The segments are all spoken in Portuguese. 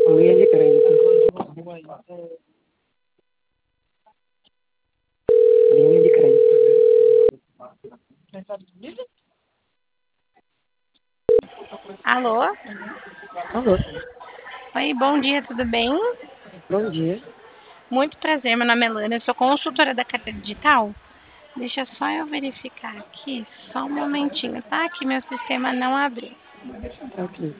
Linha de crédito. Linha de crédito. Alô? Alô, Oi, bom dia, tudo bem? bom dia. Muito prazer, meu nome é Lana, eu sou consultora da carteira digital. Deixa só eu verificar aqui, só um momentinho, tá? Que meu sistema não abriu. Tá ok.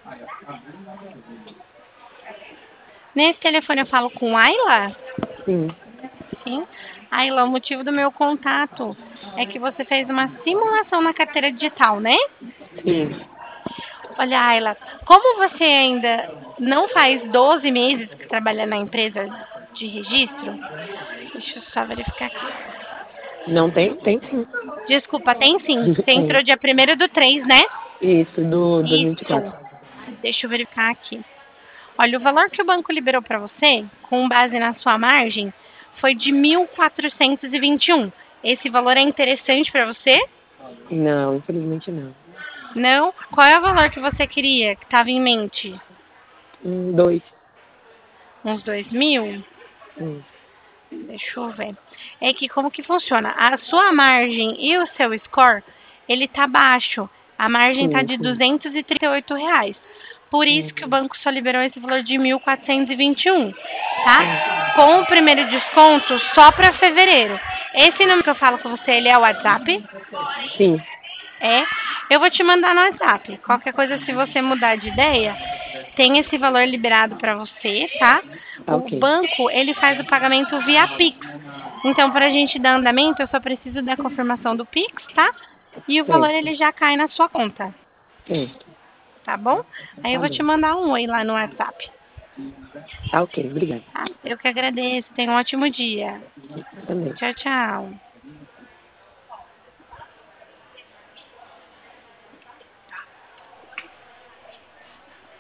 Nesse telefone eu falo com Ayla? Sim, Sim. Ayla, o motivo do meu contato é que você fez uma simulação na carteira digital, né? sim. Olha, Ayla, como você ainda não faz 12 meses que trabalha na empresa de registro, deixa eu só verificar aqui. Não tem? Tem sim. Desculpa, tem sim. Você Tem. entrou dia 1º do 3, né? Isso, do 2024. Isso. Deixa eu verificar aqui. Olha, o valor que o banco liberou para você, com base na sua margem, foi de 1.421. Esse valor é interessante para você? Não, infelizmente não. Não? Qual é o valor que você queria, que estava em mente? Dois. Uns 2.000? Hum, Deixa eu ver. É que como que funciona? A sua margem e o seu score, ele tá baixo. A margem tá sim, de sim. R$ 238. Por isso que o Uhum. banco só liberou esse valor de 1.421, tá? Hum, Com o primeiro desconto só para fevereiro. Esse número que eu falo com você, ele é o WhatsApp? sim, É. Eu vou te mandar no WhatsApp. Qualquer coisa, se você mudar de ideia, tem esse valor liberado para você, tá? tá O ok. banco, ele faz o pagamento via Pix. Então, para a gente dar andamento, eu só preciso da confirmação do Pix, tá? E o valor, Certo, ele já cai na sua conta, certo. tá bom? Aí eu Tá vou te bom. mandar um oi lá no WhatsApp, Tá ok, obrigado. tá? Eu que agradeço. Tenha um ótimo dia. Também. Tchau, tchau.